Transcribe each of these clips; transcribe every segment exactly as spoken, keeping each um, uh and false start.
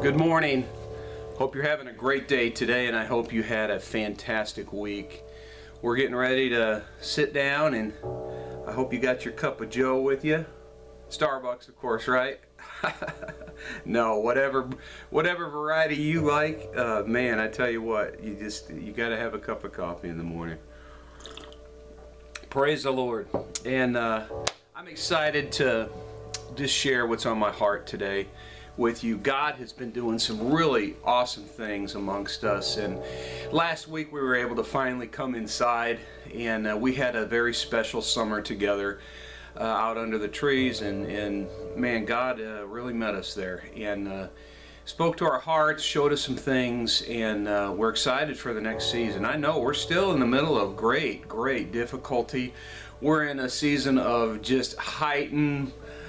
Good morning. Hope you're having a great day today, and I hope you had a fantastic week. We're getting ready to sit down, and I hope you got your cup of joe with you. Starbucks, of course, right? No, whatever whatever variety you like. Uh, man, I tell you what, you just you got to have a cup of coffee in the morning. Praise the Lord. And uh, I'm excited to just share what's on my heart today with you. God has been doing some really awesome things amongst us, and last week we were able to finally come inside, and uh, we had a very special summer together uh, out under the trees, and, and man, God uh, really met us there and uh, spoke to our hearts, showed us some things, and uh, we're excited for the next season. I know we're still in the middle of great, great difficulty. We're in a season of just heightened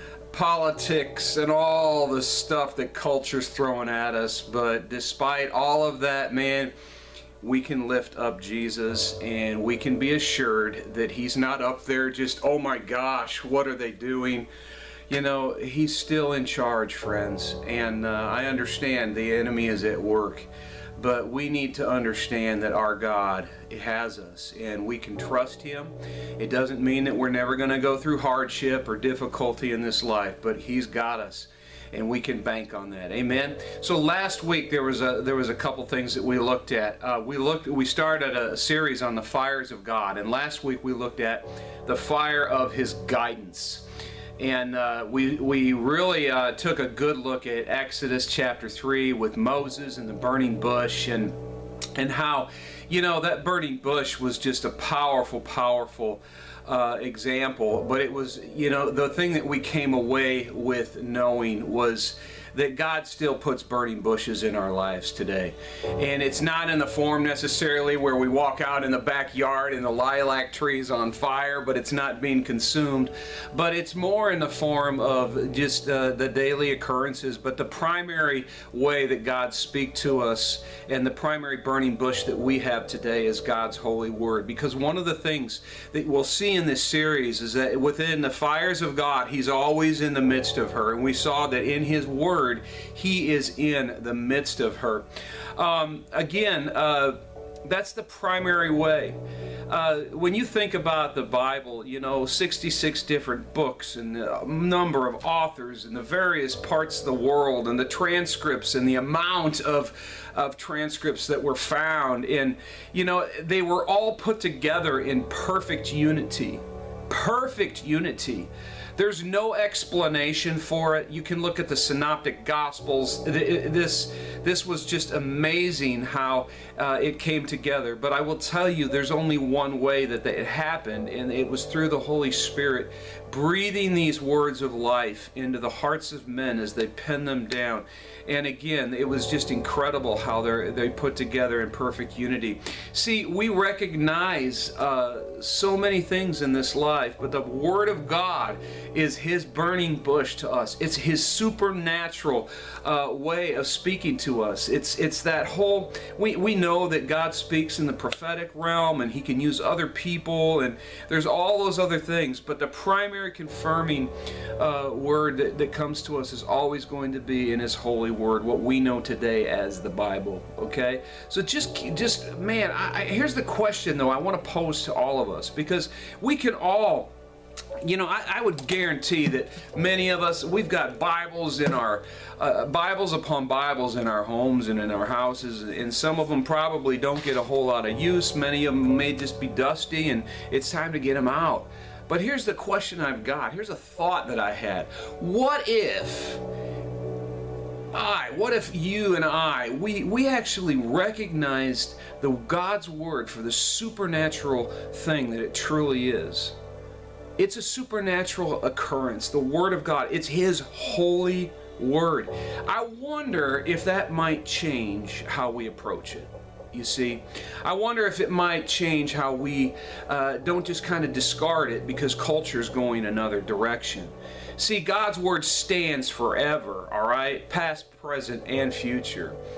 politics and all the stuff that culture's throwing at us, but despite all of that, man, we can lift up Jesus, and we can be assured that He's not up there just, oh my gosh, what are they doing? You know, He's still in charge, friends, and uh, I understand the enemy is at work, but we need to understand that our God has us, and we can trust Him. It doesn't mean that we're never going to go through hardship or difficulty in this life, but He's got us, and we can bank on that. Amen. So last week there was a there was a couple things that we looked at. Uh, we looked we started a series on the fires of God, and last week we looked at the fire of His guidance. And uh, we, we really uh, took a good look at Exodus chapter three with Moses and the burning bush, and, and how, you know, that burning bush was just a powerful, powerful uh, example. But it was, you know, the thing that we came away with knowing was that God still puts burning bushes in our lives today. And it's not in the form necessarily where we walk out in the backyard and the lilac tree's on fire, but it's not being consumed. But it's more in the form of just uh, the daily occurrences. But the primary way that God speaks to us, and the primary burning bush that we have today, is God's holy word. Because one of the things that we'll see in this series is that within the fires of God, He's always in the midst of her. And we saw that in His word, He is in the midst of her. Um, again, uh, that's the primary way. Uh, when you think about the Bible, you know, sixty-six different books and the number of authors and the various parts of the world and the transcripts and the amount of of transcripts that were found, and you know, they were all put together in perfect unity. Perfect unity. There's no explanation for it. You can look at the Synoptic Gospels. This, this was just amazing how uh, it came together. But I will tell you, there's only one way that it happened, and it was through the Holy Spirit breathing these words of life into the hearts of men as they pen them down. And again, it was just incredible how they're they put together in perfect unity. See, we recognize uh, so many things in this life, but the Word of God is His burning bush to us. It's His supernatural uh, way of speaking to us. It's it's that whole, we, we know that God speaks in the prophetic realm, and He can use other people, and there's all those other things, but the primary confirming uh, word that, that comes to us is always going to be in His holy word, what we know today as the Bible. Okay, so just just man, I, I, here's the question though I want to pose to all of us, because we can all, you know, I, I would guarantee that many of us, we've got Bibles in our, uh, Bibles upon Bibles in our homes and in our houses, and some of them probably don't get a whole lot of use. Many of them may just be dusty, and it's time to get them out. But here's the question I've got. Here's a thought that I had. What if I, what if you and I, we, we actually recognized the God's Word for the supernatural thing that it truly is? It's a supernatural occurrence, the Word of God. It's His holy Word. I wonder if that might change how we approach it. You see, I wonder if it might change how we uh, don't just kind of discard it because culture's going another direction. See, God's Word stands forever, all right? Past, present, and future.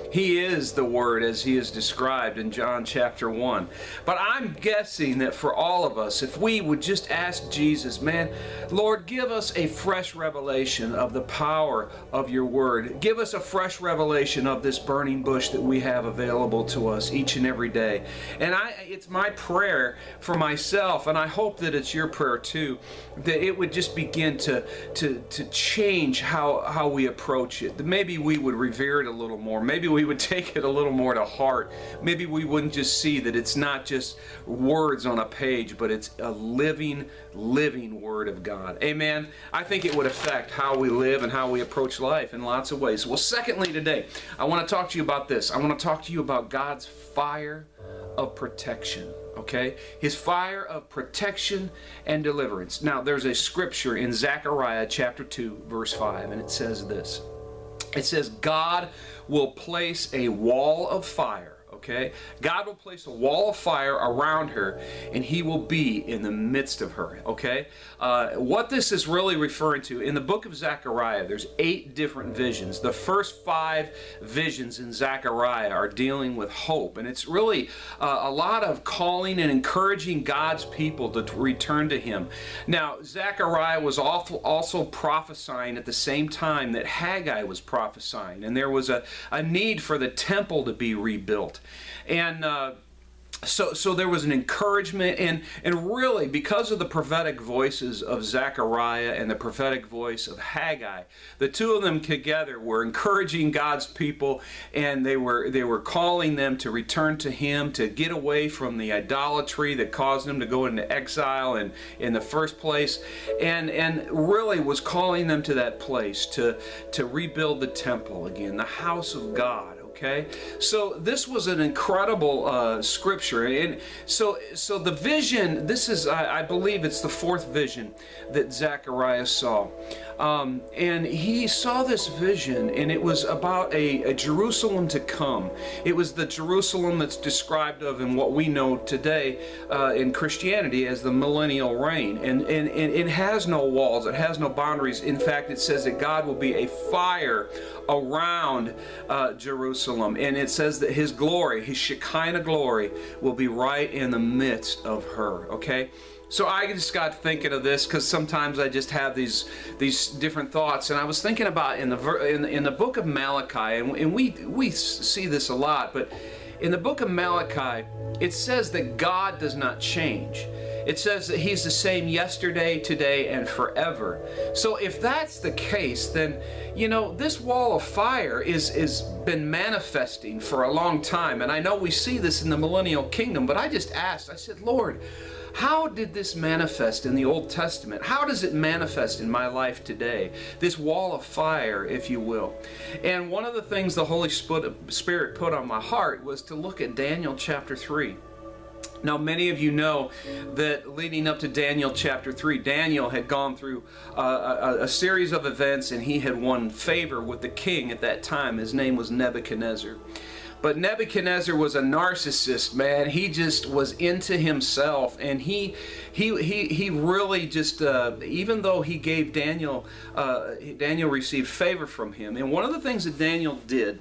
He is the Word as He is described in John chapter one. But I'm guessing that for all of us, if we would just ask Jesus, man, Lord, give us a fresh revelation of the power of your Word. Give us a fresh revelation of this burning bush that we have available to us each and every day. And I, it's my prayer for myself, and I hope that it's your prayer too, that it would just begin to, to, to change how, how we approach it. That maybe we would revere it a little more. Maybe we would take it a little more to heart. Maybe we wouldn't just see that it's not just words on a page, but it's a living, living Word of God. Amen. I think it would affect how we live and how we approach life in lots of ways. Well, secondly today, I want to talk to you about this. I want to talk to you about God's fire of protection. Okay? His fire of protection and deliverance. Now, there's a scripture in Zechariah chapter two, verse five, and it says this. It says, God will place a wall of fire. Okay? God will place a wall of fire around her, and He will be in the midst of her. Okay? Uh, what this is really referring to, in the book of Zechariah, there's eight different visions. The first five visions in Zechariah are dealing with hope, and it's really uh, a lot of calling and encouraging God's people to return to Him. Now, Zechariah was also prophesying at the same time that Haggai was prophesying, and there was a, a need for the temple to be rebuilt. And uh, so, so there was an encouragement, and, and really, because of the prophetic voices of Zechariah and the prophetic voice of Haggai, the two of them together were encouraging God's people, and they were, they were calling them to return to Him, to get away from the idolatry that caused them to go into exile in, in the first place, and, and really was calling them to that place, to, to rebuild the temple again, the house of God. Okay, so this was an incredible uh, scripture, and so so the vision. This is, I, I believe, it's the fourth vision that Zechariah saw, um, and he saw this vision, and it was about a, a Jerusalem to come. It was the Jerusalem that's described of in what we know today uh, in Christianity as the millennial reign, and, and and it has no walls, it has no boundaries. In fact, it says that God will be a fire around uh, Jerusalem, and it says that His glory, His Shekinah glory, will be right in the midst of her. Okay, so I just got thinking of this because sometimes I just have these these different thoughts, and I was thinking about in the in, in the book of Malachi, and, and we we see this a lot, but in the book of Malachi, it says that God does not change. It says that He's the same yesterday, today, and forever. So if that's the case, then, you know, this wall of fire is is been manifesting for a long time. And I know we see this in the millennial kingdom, but I just asked, I said, Lord, how did this manifest in the Old Testament? How does it manifest in my life today? This wall of fire, if you will. And one of the things the Holy Spirit put on my heart was to look at Daniel chapter three. Now, many of you know that leading up to Daniel chapter three, Daniel had gone through uh, a, a series of events, and he had won favor with the king at that time. His name was Nebuchadnezzar. But Nebuchadnezzar was a narcissist, man. He just was into himself, and he he he he really just uh, even though he gave Daniel uh, Daniel received favor from him. And one of the things that Daniel did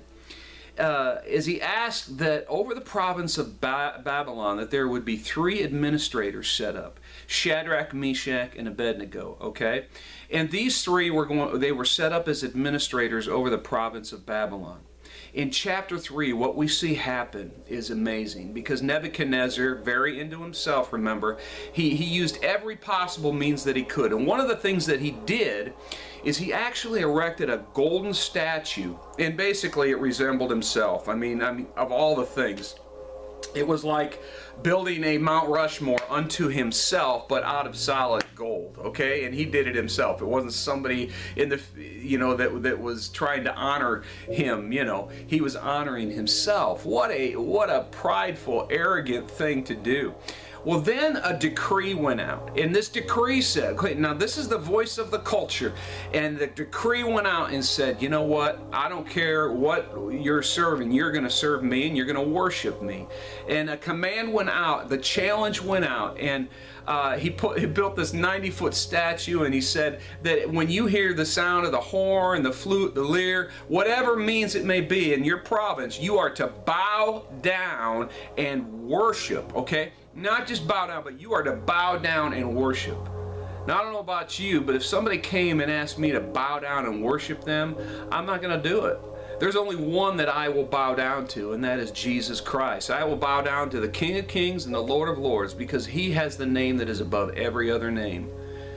uh, is he asked that over the province of ba Babylon that there would be three administrators set up: Shadrach, Meshach, and Abednego. Okay, and these three were going. They were set up as administrators over the province of Babylon. In chapter three, what we see happen is amazing, because Nebuchadnezzar, very into himself, remember, he, he used every possible means that he could. And one of the things that he did is he actually erected a golden statue, and basically it resembled himself. I mean, I mean, of all the things, it was like building a Mount Rushmore unto himself, but out of solid gold. Okay, and he did it himself. It wasn't somebody in the, you know, that that was trying to honor him. You know, he was honoring himself. What a what a prideful, arrogant thing to do. Well, then a decree went out, and this decree said, okay, now this is the voice of the culture, and the decree went out and said, you know what, I don't care what you're serving, you're going to serve me and you're going to worship me. And a command went out, the challenge went out, and uh, he put he built this ninety foot statue, and he said that when you hear the sound of the horn, the flute, the lyre, whatever means it may be in your province, you are to bow down and worship, okay? Not just bow down, but you are to bow down and worship. Now, I don't know about you, but if somebody came and asked me to bow down and worship them, I'm not going to do it. There's only one that I will bow down to, and that is Jesus Christ. I will bow down to the King of Kings and the Lord of Lords, because he has the name that is above every other name.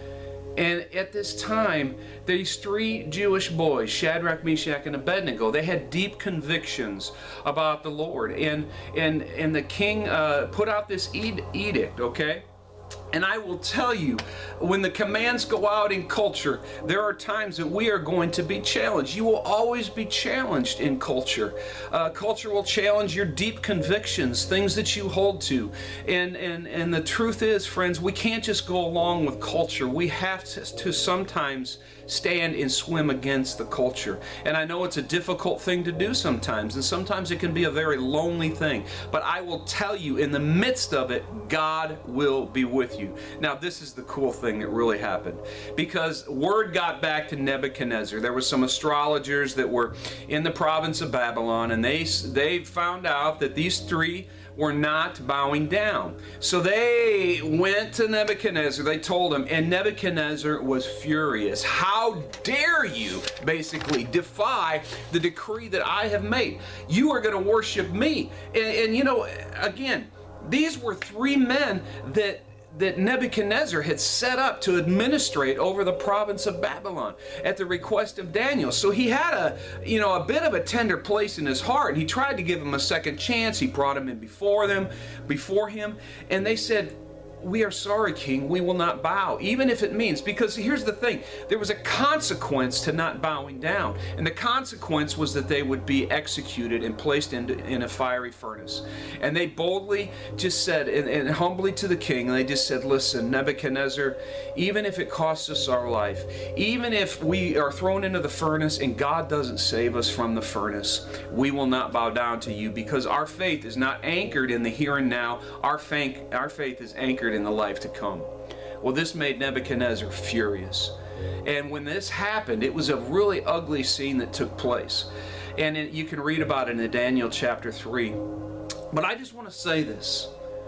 And at this time, these three Jewish boys, Shadrach, Meshach, and Abednego, they had deep convictions about the Lord. And, and, and the king uh, put out this ed edict, okay? And I will tell you, when the commands go out in culture, there are times that we are going to be challenged. You will always be challenged in culture. Uh, culture will challenge your deep convictions, things that you hold to. And, and, and the truth is, friends, we can't just go along with culture. We have to, to sometimes stand and swim against the culture. And I know it's a difficult thing to do sometimes, and sometimes it can be a very lonely thing. But I will tell you, in the midst of it, God will be with you. Now, this is the cool thing that really happened, because word got back to Nebuchadnezzar. There were some astrologers that were in the province of Babylon, and they they found out that these three were not bowing down. So they went to Nebuchadnezzar, they told him, and Nebuchadnezzar was furious. How dare you, basically, defy the decree that I have made? You are going to worship me. And, and you know, again, these were three men that that Nebuchadnezzar had set up to administrate over the province of Babylon at the request of Daniel. So he had a, you know, a bit of a tender place in his heart, and he tried to give him a second chance. He brought him in before them, before him, and they said, we are sorry, King, we will not bow, even if it means, because here's the thing, there was a consequence to not bowing down, and the consequence was that they would be executed and placed into, in a fiery furnace. And they boldly just said, and, and humbly to the king, and they just said, listen, Nebuchadnezzar, even if it costs us our life, even if we are thrown into the furnace and God doesn't save us from the furnace, we will not bow down to you, because our faith is not anchored in the here and now. Our faith, our faith is anchored in the life to come. Well, this made Nebuchadnezzar furious. And when this happened, it was a really ugly scene that took place. And it, you can read about it in Daniel chapter three. But I just want to say this.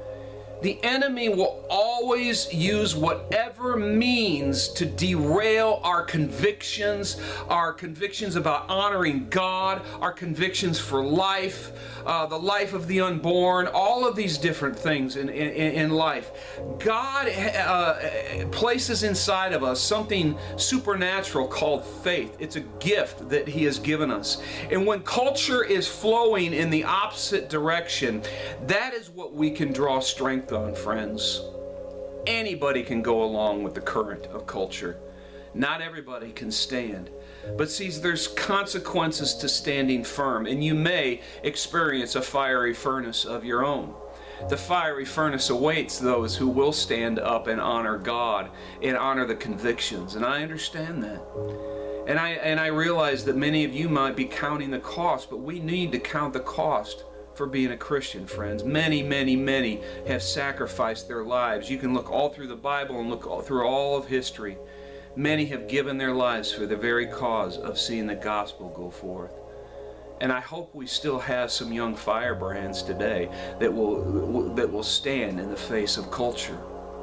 The enemy will always use whatever means to derail our convictions, our convictions about honoring God, our convictions for life, uh, the life of the unborn, all of these different things in, in, in life. God uh, places inside of us something supernatural called faith. It's a gift that He has given us. And when culture is flowing in the opposite direction, that is what we can draw strength on, friends. Anybody can go along with the current of culture. Not everybody can stand. But see, there's consequences to standing firm, and you may experience a fiery furnace of your own. The fiery furnace awaits those who will stand up and honor God and honor the convictions, and I understand that. And I, and I realize that many of you might be counting the cost, but we need to count the cost for being a Christian, friends. Many, many, many have sacrificed their lives. You can look all through the Bible and look all through all of history. Many have given their lives for the very cause of seeing the gospel go forth. And I hope we still have some young firebrands today that will, that will stand in the face of culture.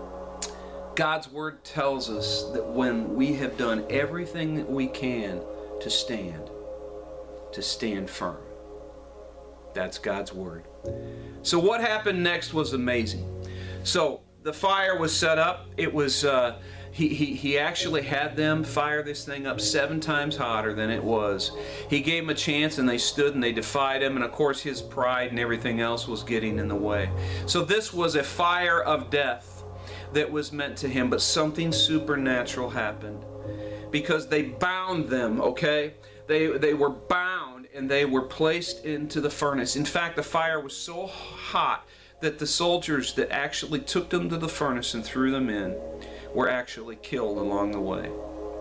God's Word tells us that when we have done everything that we can to stand, to stand firm. That's God's Word. So what happened next was amazing. So the fire was set up. It was, uh, he, he, he actually had them fire this thing up seven times hotter than it was. He gave them a chance, and they stood and they defied him. And of course his pride and everything else was getting in the way. So this was a fire of death that was meant to him. But something supernatural happened, because they bound them, okay? They, they were bound, and they were placed into the furnace. In fact, the fire was so hot that the soldiers that actually took them to the furnace and threw them in were actually killed along the way.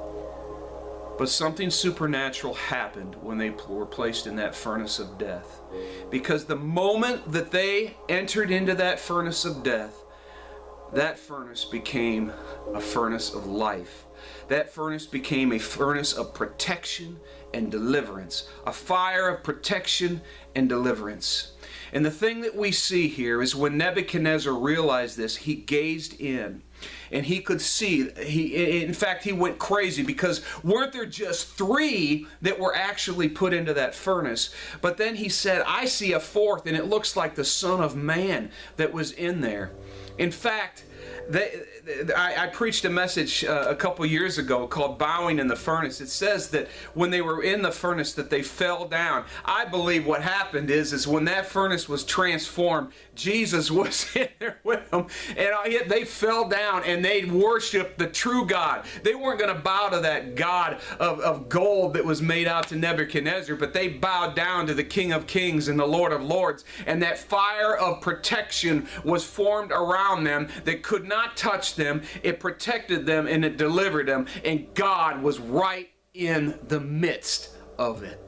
But something supernatural happened when they were placed in that furnace of death. Because the moment that they entered into that furnace of death, that furnace became a furnace of life. That furnace became a furnace of protection and deliverance. A fire of protection and deliverance. And the thing that we see here is when Nebuchadnezzar realized this, he gazed in. And he could see, he, in fact, he went crazy, because weren't there just three that were actually put into that furnace? But then he said, I see a fourth, and it looks like the Son of Man that was in there. In fact, They, I, I preached a message uh, a couple years ago called Bowing in the Furnace. It says that when they were in the furnace that they fell down. I believe what happened is, is when that furnace was transformed, Jesus was in there with them, and I, they fell down and they worshiped the true God. They weren't going to bow to that God of, of gold that was made out to Nebuchadnezzar, but they bowed down to the King of Kings and the Lord of Lords, and that fire of protection was formed around them that could not not touch them. It protected them and it delivered them, and God was right in the midst of it.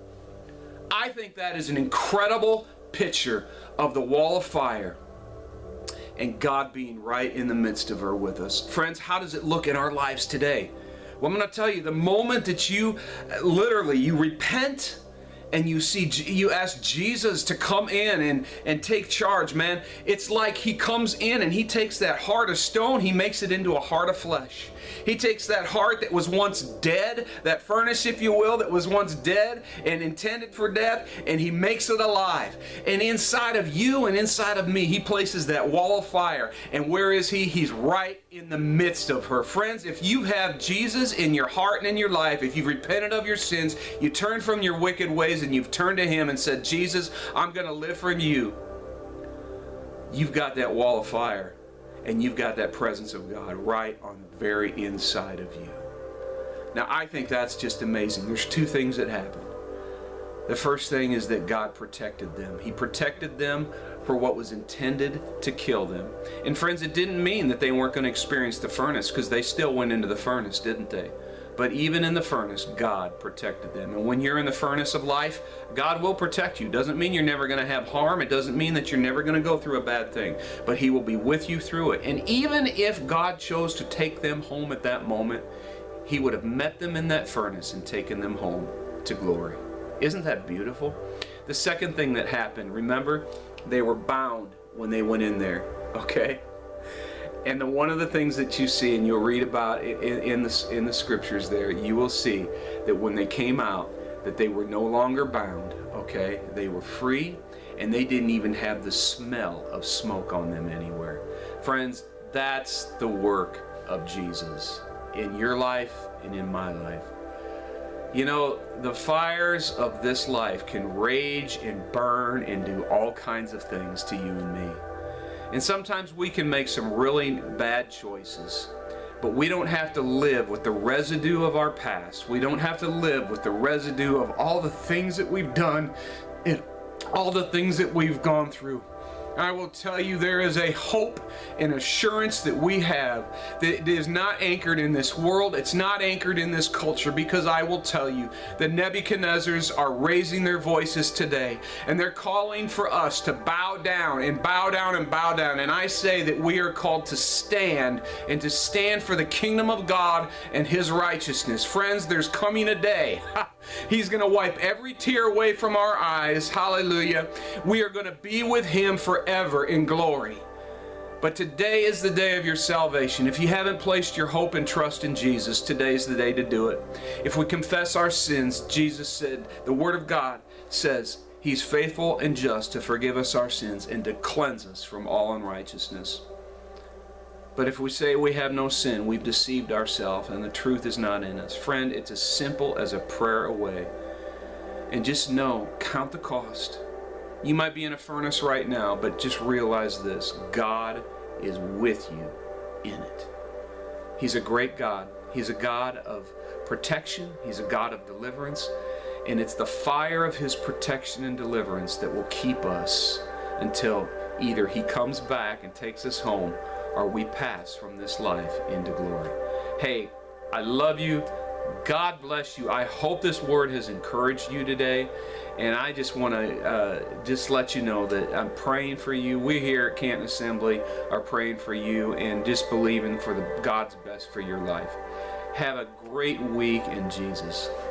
I think that is an incredible picture of the wall of fire and God being right in the midst of her with us. Friends, how does it look in our lives today? Well, I'm going to tell you, the moment that you literally you repent and you see, you ask Jesus to come in and, and take charge, man. It's like he comes in and he takes that heart of stone, he makes it into a heart of flesh. He takes that heart that was once dead, that furnace, if you will, that was once dead and intended for death, and he makes it alive. And inside of you and inside of me, he places that wall of fire. And where is he? He's right in the midst of her. Friends, if you have Jesus in your heart and in your life, if you've repented of your sins, you turn from your wicked ways and you've turned to him and said, Jesus, I'm going to live for you. You've got that wall of fire. And you've got that presence of God right on the very inside of you. Now, I think that's just amazing. There's two things that happened. The first thing is that God protected them. He protected them for what was intended to kill them. And friends, it didn't mean that they weren't going to experience the furnace, because they still went into the furnace, didn't they? But even in the furnace, God protected them. And when you're in the furnace of life, God will protect you. Doesn't mean you're never going to have harm. It doesn't mean that you're never going to go through a bad thing. But he will be with you through it. And even if God chose to take them home at that moment, he would have met them in that furnace and taken them home to glory. Isn't that beautiful? The second thing that happened, remember, they were bound when they went in there, okay? And the, one of the things that you see, and you'll read about in, in, the, in the scriptures there, you will see that when they came out, that they were no longer bound, okay? They were free, and they didn't even have the smell of smoke on them anywhere. Friends, that's the work of Jesus in your life and in my life. You know, the fires of this life can rage and burn and do all kinds of things to you and me. And sometimes we can make some really bad choices, but we don't have to live with the residue of our past. We don't have to live with the residue of all the things that we've done and all the things that we've gone through. I will tell you, there is a hope and assurance that we have that is not anchored in this world. It's not anchored in this culture, because I will tell you, the Nebuchadnezzars are raising their voices today, and they're calling for us to bow down and bow down and bow down. And I say that we are called to stand, and to stand for the kingdom of God and his righteousness. Friends, there's coming a day. He's going to wipe every tear away from our eyes. Hallelujah. We are going to be with him forever in glory. But today is the day of your salvation. If you haven't placed your hope and trust in Jesus, today is the day to do it. If we confess our sins, Jesus said, the Word of God says, he's faithful and just to forgive us our sins and to cleanse us from all unrighteousness. But if we say we have no sin, we've deceived ourselves and the truth is not in us. Friend, it's as simple as a prayer away. And just know, count the cost. You might be in a furnace right now, but just realize this: God is with you in it. He's a great God. He's a God of protection. He's a God of deliverance. And it's the fire of his protection and deliverance that will keep us until Either he comes back and takes us home, or we pass from this life into glory. Hey, I love you. God bless you. I hope this word has encouraged you today. And I just want to uh, just let you know that I'm praying for you. We here at Canton Assembly are praying for you and just believing for the God's best for your life. Have a great week in Jesus.